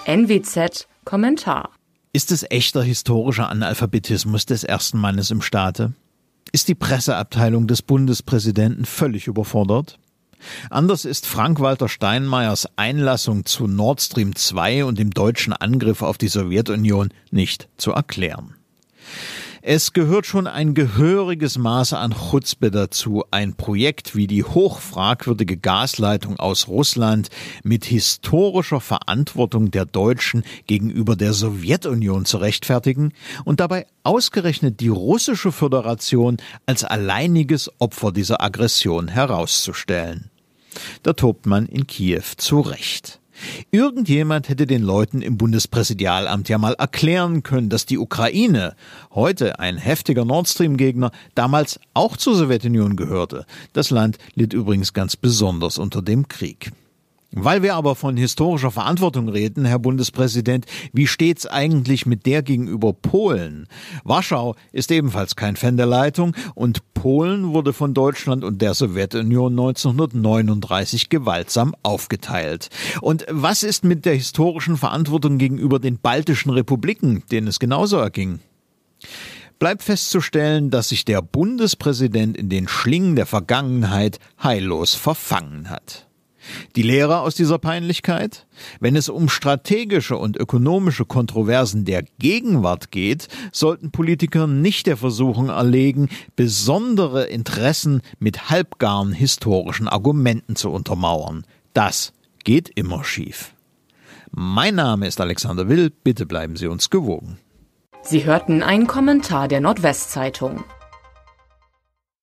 NWZ Kommentar. Ist es echter historischer Analphabetismus des ersten Mannes im Staate? Ist die Presseabteilung des Bundespräsidenten völlig überfordert? Anders ist Frank-Walter Steinmeiers Einlassung zu Nord Stream 2 und dem deutschen Angriff auf die Sowjetunion nicht zu erklären. Es gehört schon ein gehöriges Maß an Chutzpe dazu, ein Projekt wie die hochfragwürdige Gasleitung aus Russland mit historischer Verantwortung der Deutschen gegenüber der Sowjetunion zu rechtfertigen und dabei ausgerechnet die russische Föderation als alleiniges Opfer dieser Aggression herauszustellen. Da tobt man in Kiew zu Recht. Irgendjemand hätte den Leuten im Bundespräsidialamt ja mal erklären können, dass die Ukraine, heute ein heftiger Nord Stream-Gegner, damals auch zur Sowjetunion gehörte. Das Land litt übrigens ganz besonders unter dem Krieg. Weil wir aber von historischer Verantwortung reden, Herr Bundespräsident, wie steht's eigentlich mit der gegenüber Polen? Warschau ist ebenfalls kein Fan der Leitung und Polen wurde von Deutschland und der Sowjetunion 1939 gewaltsam aufgeteilt. Und was ist mit der historischen Verantwortung gegenüber den baltischen Republiken, denen es genauso erging? Bleibt festzustellen, dass sich der Bundespräsident in den Schlingen der Vergangenheit heillos verfangen hat. Die Lehre aus dieser Peinlichkeit? Wenn es um strategische und ökonomische Kontroversen der Gegenwart geht, sollten Politiker nicht der Versuchung erlegen, besondere Interessen mit halbgaren historischen Argumenten zu untermauern. Das geht immer schief. Mein Name ist Alexander Will, bitte bleiben Sie uns gewogen. Sie hörten einen Kommentar der Nordwestzeitung.